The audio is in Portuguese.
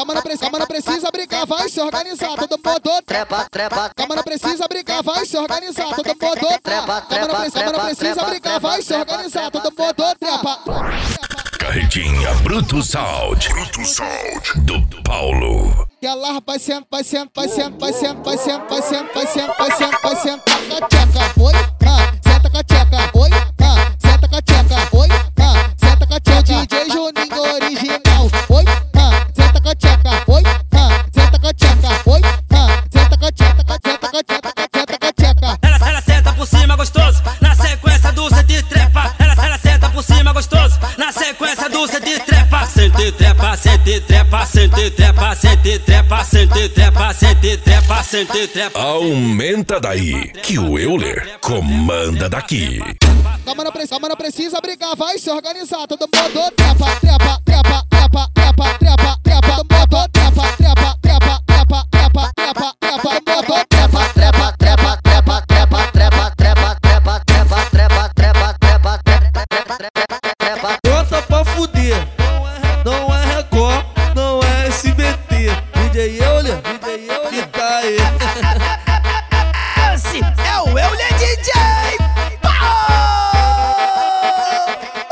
Calma, não precisa brincar, vai se organizar, todo mundo trepa. Calma, não precisa brincar, vai se organizar, todo mundo trepa. Calma, não precisa brincar, vai se organizar, todo mundo trepa. Carretinha Bruto Sound do Paulo. E ela vai sentar com a tcheca, oi, senta com a tcheca, oi, senta com a tcheca, oi, senta com a tcheca, DJ Juninho original, oi, senta com a tcheca, oi, senta com a tcheca, oi, senta com a tcheca. Ela senta por cima gostoso, na sequência do sente trepa. Ela senta por cima gostoso, na sequência do sente trepa. Sente trepa, sente trepa, sente trepa, sente trepa, sente trepa, sente trepa, sente trepa. Aumenta daí, que o Euler comanda daqui. Calma, não precisa brigar, vai se organizar, todo mundo trepa. Todo mundo Bota pra fuder, não é Record, não é SBT. DJ Euler, que tá aí. Esse é o Euler DJ.